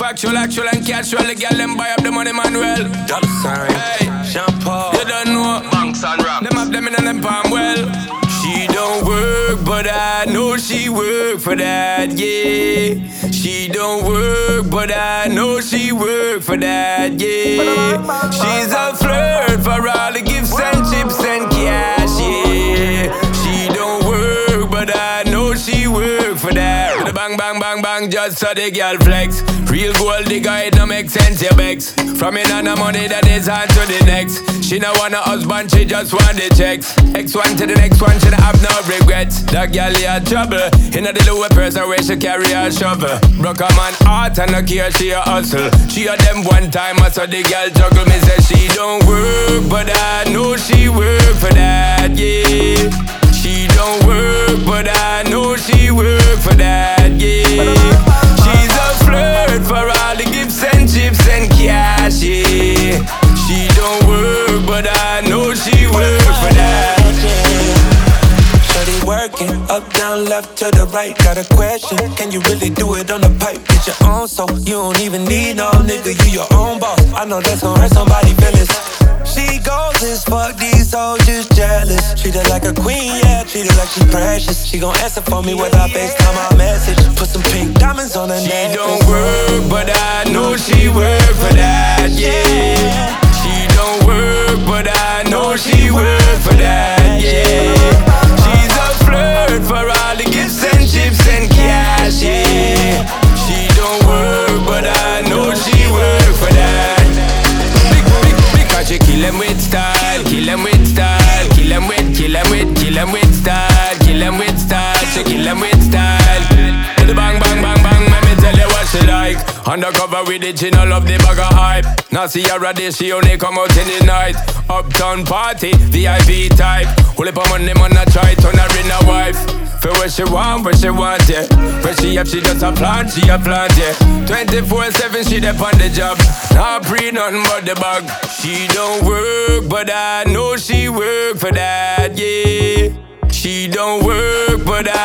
Factual, actual and casual. The girl them buy up the money manual. Dollar sign, hey, Jean Paul. You don't know Banks and rocks. them have them in them palm well. She don't work, but I know she work for that, yeah. She don't work, but I know she work for that, yeah. She's a flirt for all the gifts and chips and cash, yeah. She don't work, but I know she work for that. With a bang, bang, bang, bang, just so the girl flex. Real gold digger, it no make sense, your begs. From in on the money that is on to the next. She no want a husband, she just want the checks. X1 to the next one, she don't have no regrets. That girl had trouble. In the lower person where she carry a shovel. Broke a man heart and no care, she a hustle. She a them one time, so the girl juggle. Me say she don't work, but I know she work for that, yeah. She don't work, but I know she work for that, yeah. She's a flirt for all the gifts and chips and cash, yeah. She don't work, but I know she work for that. Shorty working, up, down, left to the right. Got a question, can you really do it on the pipe? Get your own soul, you don't even need no nigga, you your own boss. I know that's gon' hurt somebody's feelings. She goes as fuck, these hoes just jealous. Treat her like a queen, yeah, treat her like she precious. She gon' answer for me with her FaceTime or message. Put some pink diamonds on her neck. She don't work, but I know she work for that, yeah. She don't work, but I know she work for that, yeah. She's a flirt for all the gifts and chips and cash, yeah. She don't work, but I know she work for that. Because she kill them with style, kill them with style, kill them with, kill them with, kill them with style, kill them with style, she kill them with style. With the bang, bang, bang, bang, let me tell you what she like. Undercover with it, she no love the bag of hype. Now see her a day, she only come out in the night. Uptown party, VIP type. Hold up on money, man, I try, turn her in a wife. For what she want, yeah. Where she up, she just a plant, yeah. 24/7, she dep on the job. Not pre nothing but the bag. She don't work, but I know she work for that, yeah. She don't work, but